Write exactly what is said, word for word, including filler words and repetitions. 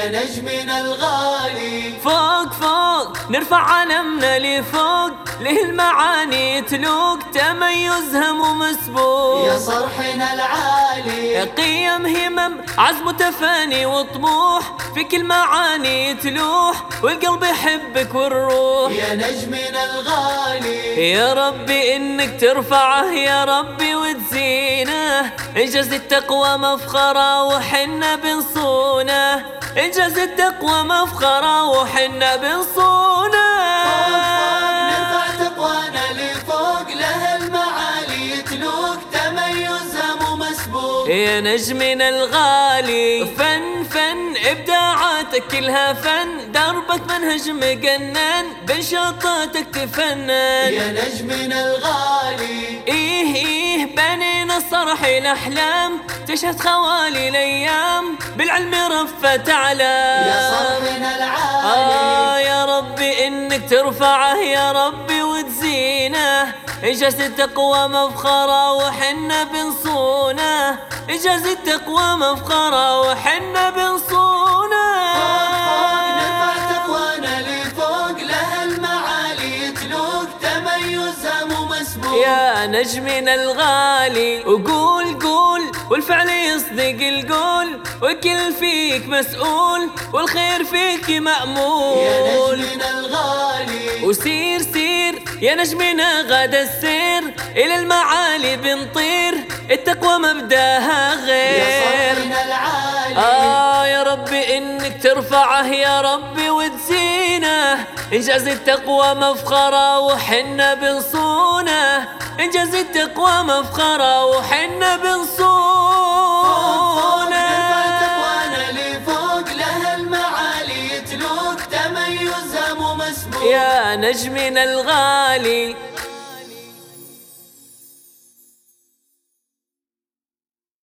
يا نجمنا الغالي. فوق فوق نرفع علمنا لفوق، له المعاني تلوق تميزها مو مسبوق. يا صرحنا العالي قيم همم عزم متفاني وطموح، في كل معاني تلوح والقلب يحبك والروح. يا نجمنا الغالي يا ربي انك ترفعه يا ربي وتزينه، انجاز التقوى مفخره وحنا بنصونه، انجاز التقوى مفخره وحنا بنصونه. فوق فوق نرفع تقوانا لفوق، له المعالي تلوق تميزها مو مسبوق. يا نجمنا الغالي فن فن ابداعاتك كلها فن، دربك منهج مقنن بنشاطاتك تفنن. يا نجمنا الغالي ايه ايه بنينا الصرح الاحلام، تشهد خوالي الايام بالعلم رفت اعلام. يا صرحنا العالي آه يا ربي انك ترفعه يا ربي وتزينه، انجاز التقوى مفخره وحنا بنصونه، انجاز التقوى مفخره وحنا بنصونه. فوق فوق نرفع تقوانا لفوق، له المعالي تلوق تميزها مو مسبوق. يا نجمنا الغالي وقول قول والفعل يصدق القول، والكل فيك مسؤول والخير فيك مأمول. يا نجمنا الغالي وسير سير يا نجمنا غدا السير، إلى المعالي بنطير التقوى مبداها غير. يا صرحنا العالي آه يا ربي إنك ترفعه يا ربي وتزينه، إنجاز التقوى مفخرة وحنا بنصونه، إنجاز التقوى مفخرة وحنا بنصونه. نرفع تقوانا لفوق، له المعالي تلوق تميزها مو مسبوق. يا نجمنا الغالي